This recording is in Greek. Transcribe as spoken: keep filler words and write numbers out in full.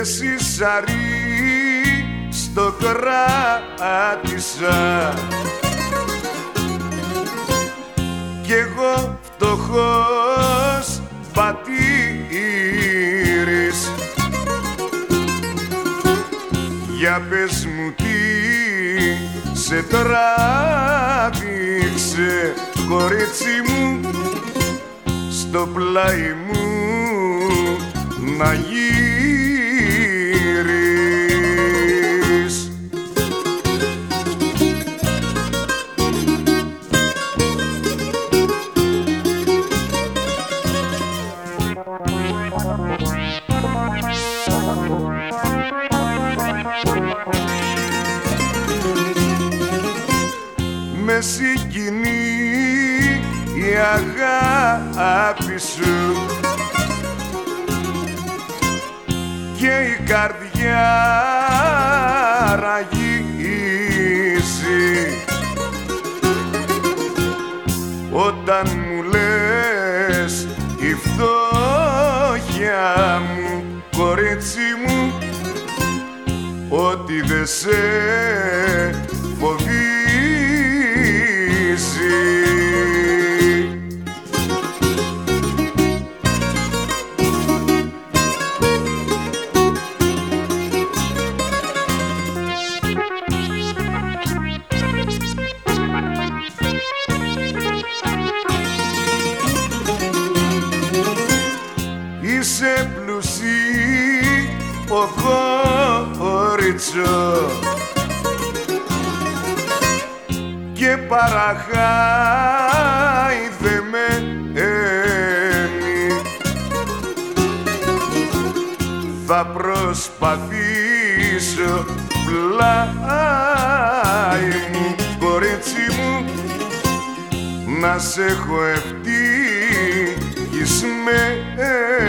εσύ σαρί στο κράτησα κι εγώ φτωχός πατήρης. Για πες μου τι σε τράβηξε, κορίτσι μου, στο πλάι μου να γύρεις. Με συγκινεί η αγάπη σου και η καρδιά ραγίζει όταν μου λες η φτώχεια μου, κορίτσι μου, ότι δε σε φοβίζει. Είσαι πλουσί ο κόριτσο και παραχάιδεμένη. Θα προσπαθήσω πλάι μου, κορίτσι μου, να σε έχω ευτυχισμένη.